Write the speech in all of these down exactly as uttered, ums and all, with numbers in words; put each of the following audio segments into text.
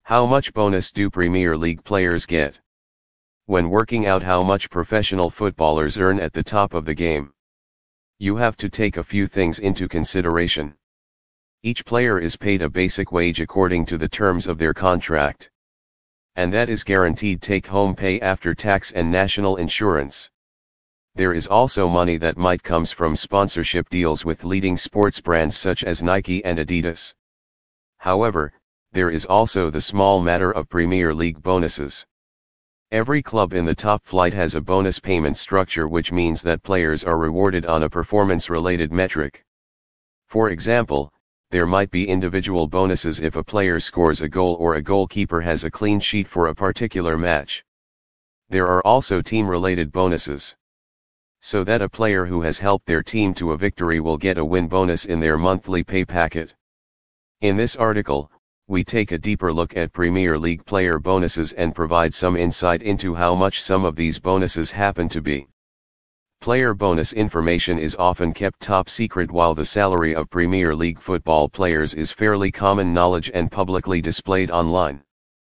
How much bonus do Premier League players get? When working out how much professional footballers earn at the top of the game, you have to take a few things into consideration. Each player is paid a basic wage according to the terms of their contract. And that is guaranteed take-home pay after tax and national insurance. There is also money that might comes from sponsorship deals with leading sports brands such as Nike and Adidas. However, there is also the small matter of Premier League bonuses. Every club in the top flight has a bonus payment structure, which means that players are rewarded on a performance-related metric. For example, there might be individual bonuses if a player scores a goal or a goalkeeper has a clean sheet for a particular match. There are also team-related bonuses, so that a player who has helped their team to a victory will get a win bonus in their monthly pay packet. In this article, we take a deeper look at Premier League player bonuses and provide some insight into how much some of these bonuses happen to be. Player bonus information is often kept top secret, while the salary of Premier League football players is fairly common knowledge and publicly displayed online.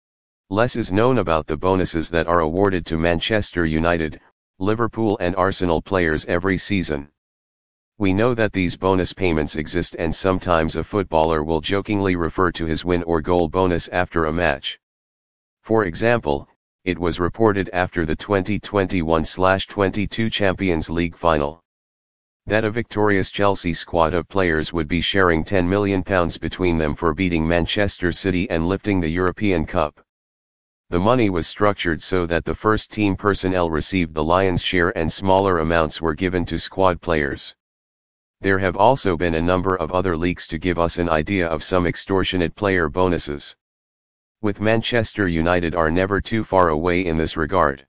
Less is known about the bonuses that are awarded to Manchester United, Liverpool and Arsenal players every season. We know that these bonus payments exist, and sometimes a footballer will jokingly refer to his win or goal bonus after a match. For example, it was reported after the twenty twenty-one twenty-two Champions League final that a victorious Chelsea squad of players would be sharing ten million pounds between them for beating Manchester City and lifting the European Cup. The money was structured so that the first team personnel received the lion's share and smaller amounts were given to squad players. There have also been a number of other leaks to give us an idea of some extortionate player bonuses. With Manchester United are never too far away in this regard.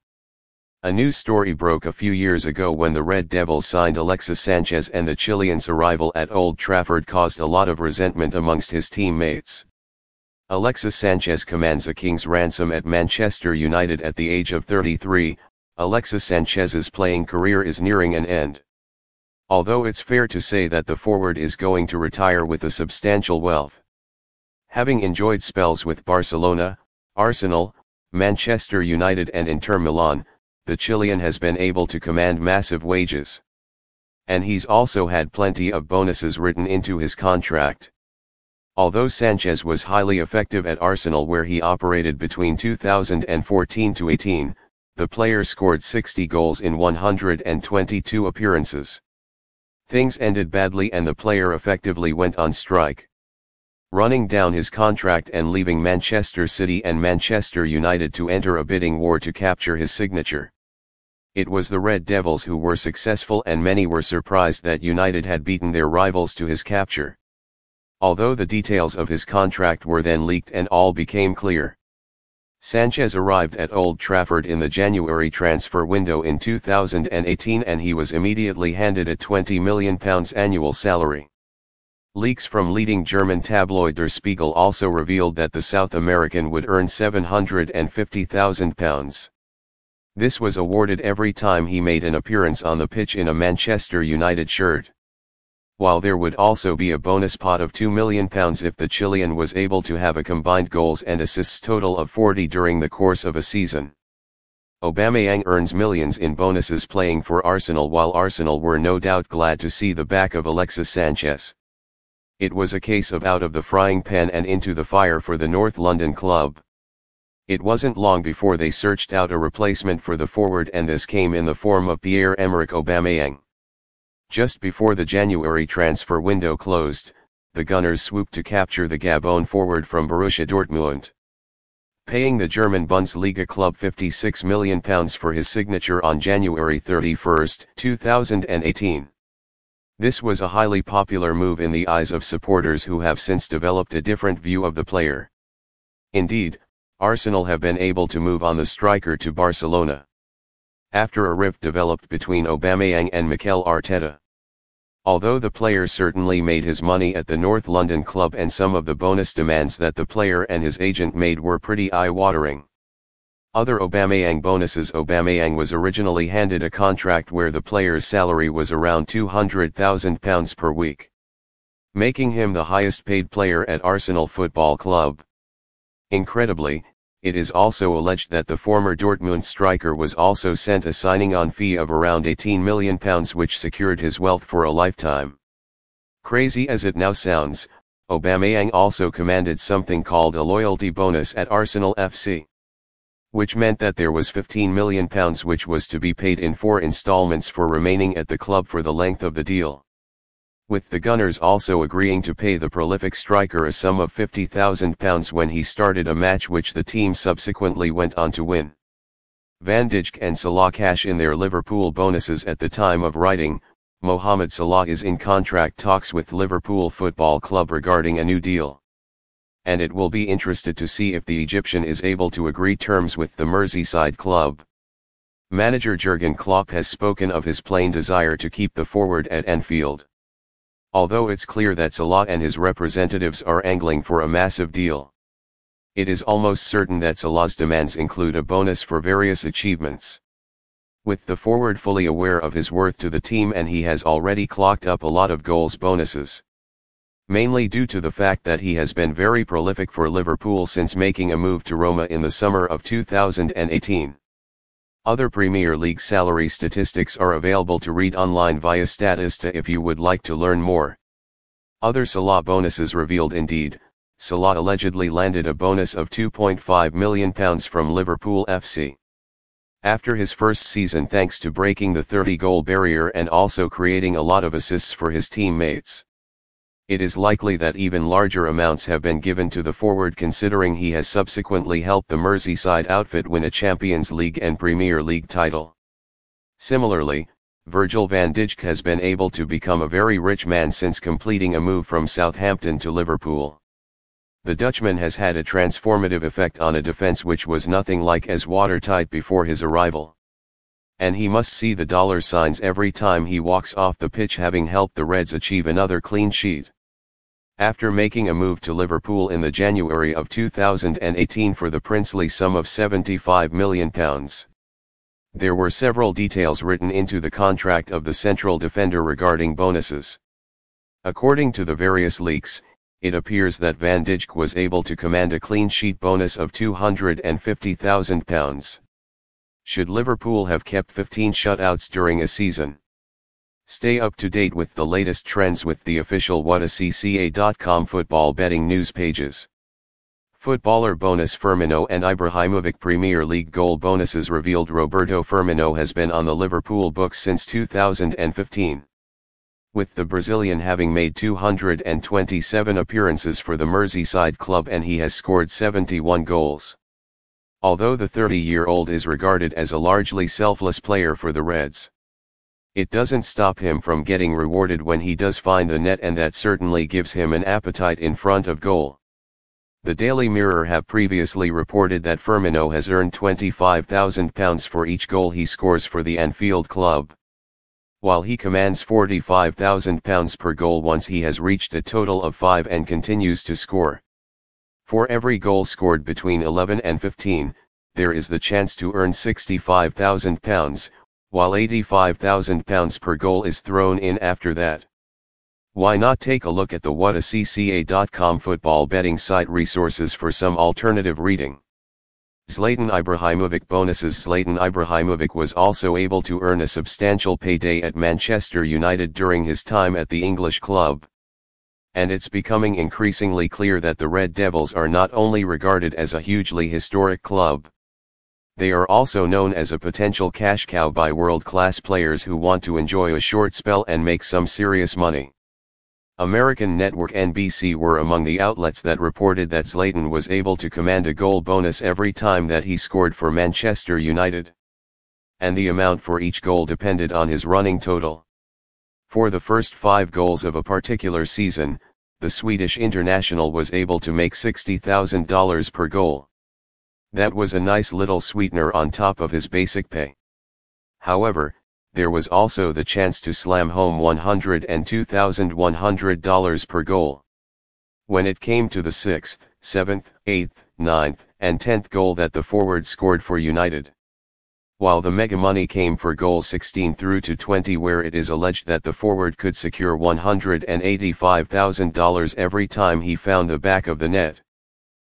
A news story broke a few years ago when the Red Devils signed Alexis Sanchez, and the Chilean's arrival at Old Trafford caused a lot of resentment amongst his teammates. Alexis Sanchez commands a king's ransom at Manchester United at the age of thirty-three. Alexis Sanchez's playing career is nearing an end. Although it's fair to say that the forward is going to retire with a substantial wealth. Having enjoyed spells with Barcelona, Arsenal, Manchester United and Inter Milan, the Chilean has been able to command massive wages. And he's also had plenty of bonuses written into his contract. Although Sanchez was highly effective at Arsenal, where he operated between two thousand fourteen to eighteen, the player scored sixty goals in one hundred twenty-two appearances. Things ended badly and the player effectively went on strike, running down his contract and leaving Manchester City and Manchester United to enter a bidding war to capture his signature. It was the Red Devils who were successful, and many were surprised that United had beaten their rivals to his capture. Although the details of his contract were then leaked and all became clear. Sanchez arrived at Old Trafford in the January transfer window in two thousand eighteen, and he was immediately handed a twenty million pounds annual salary. Leaks from leading German tabloid Der Spiegel also revealed that the South American would earn seven hundred fifty thousand pounds. This was awarded every time he made an appearance on the pitch in a Manchester United shirt. While there would also be a bonus pot of two million pounds if the Chilean was able to have a combined goals and assists total of forty during the course of a season. Aubameyang earns millions in bonuses playing for Arsenal, while Arsenal were no doubt glad to see the back of Alexis Sanchez. It was a case of out of the frying pan and into the fire for the North London club. It wasn't long before they searched out a replacement for the forward, and this came in the form of Pierre-Emerick Aubameyang. Just before the January transfer window closed, the Gunners swooped to capture the Gabon forward from Borussia Dortmund, paying the German Bundesliga club fifty-six million pounds for his signature on January thirty-first, two thousand eighteen. This was a highly popular move in the eyes of supporters who have since developed a different view of the player. Indeed, Arsenal have been able to move on the striker to Barcelona after a rift developed between Aubameyang and Mikel Arteta. Although the player certainly made his money at the North London club, and some of the bonus demands that the player and his agent made were pretty eye-watering. Other Aubameyang bonuses: Aubameyang was originally handed a contract where the player's salary was around two hundred thousand pounds per week, making him the highest paid player at Arsenal Football Club. Incredibly, it is also alleged that the former Dortmund striker was also sent a signing-on fee of around eighteen million pounds, which secured his wealth for a lifetime. Crazy as it now sounds, Aubameyang also commanded something called a loyalty bonus at Arsenal F C, which meant that there was fifteen million pounds which was to be paid in four installments for remaining at the club for the length of the deal, with the Gunners also agreeing to pay the prolific striker a sum of fifty thousand pounds when he started a match which the team subsequently went on to win. Van Dijk and Salah cash in their Liverpool bonuses at the time of writing. Mohamed Salah is in contract talks with Liverpool Football Club regarding a new deal, and it will be interested to see if the Egyptian is able to agree terms with the Merseyside club. Manager Jurgen Klopp has spoken of his plain desire to keep the forward at Anfield, although it's clear that Salah and his representatives are angling for a massive deal. It is almost certain that Salah's demands include a bonus for various achievements, with the forward fully aware of his worth to the team, and he has already clocked up a lot of goals bonuses, mainly due to the fact that he has been very prolific for Liverpool since making a move to Roma in the summer of two thousand eighteen. Other Premier League salary statistics are available to read online via Statista if you would like to learn more. Other Salah bonuses revealed. Indeed, Salah allegedly landed a bonus of two point five million pounds from Liverpool F C. After his first season, thanks to breaking the thirty-goal barrier and also creating a lot of assists for his teammates. It is likely that even larger amounts have been given to the forward, considering he has subsequently helped the Merseyside outfit win a Champions League and Premier League title. Similarly, Virgil van Dijk has been able to become a very rich man since completing a move from Southampton to Liverpool. The Dutchman has had a transformative effect on a defense which was nothing like as watertight before his arrival. And he must see the dollar signs every time he walks off the pitch, having helped the Reds achieve another clean sheet. After making a move to Liverpool in the January of two thousand eighteen for the princely sum of seventy-five million pounds. There were several details written into the contract of the central defender regarding bonuses. According to the various leaks, it appears that Van Dijk was able to command a clean sheet bonus of two hundred fifty thousand pounds. Should Liverpool have kept fifteen shutouts during a season? Stay up to date with the latest trends with the official what a c c a dot com football betting news pages. Footballer bonus: Firmino and Ibrahimovic. Premier League goal bonuses revealed. Roberto Firmino has been on the Liverpool books since two thousand fifteen. With the Brazilian having made two hundred twenty-seven appearances for the Merseyside club, and he has scored seventy-one goals. Although the thirty-year-old is regarded as a largely selfless player for the Reds, it doesn't stop him from getting rewarded when he does find the net, and that certainly gives him an appetite in front of goal. The Daily Mirror have previously reported that Firmino has earned twenty-five thousand pounds for each goal he scores for the Anfield club, while he commands forty-five thousand pounds per goal once he has reached a total of five and continues to score. For every goal scored between eleven and fifteen, there is the chance to earn sixty-five thousand pounds, while eighty-five thousand pounds per goal is thrown in after that. Why not take a look at the what a c c a dot com football betting site resources for some alternative reading. Zlatan Ibrahimovic bonuses. Zlatan Ibrahimovic was also able to earn a substantial payday at Manchester United during his time at the English club. And it's becoming increasingly clear that the Red Devils are not only regarded as a hugely historic club, they are also known as a potential cash cow by world-class players who want to enjoy a short spell and make some serious money. American network N B C were among the outlets that reported that Zlatan was able to command a goal bonus every time that he scored for Manchester United, and the amount for each goal depended on his running total. For the first five goals of a particular season, the Swedish international was able to make sixty thousand dollars per goal. That was a nice little sweetener on top of his basic pay. However, there was also the chance to slam home one hundred two thousand one hundred dollars per goal. When it came to the sixth, seventh, eighth, ninth, and tenth goal that the forward scored for United, while the mega money came for goals sixteen through to twenty, where it is alleged that the forward could secure one hundred eighty-five thousand dollars every time he found the back of the net.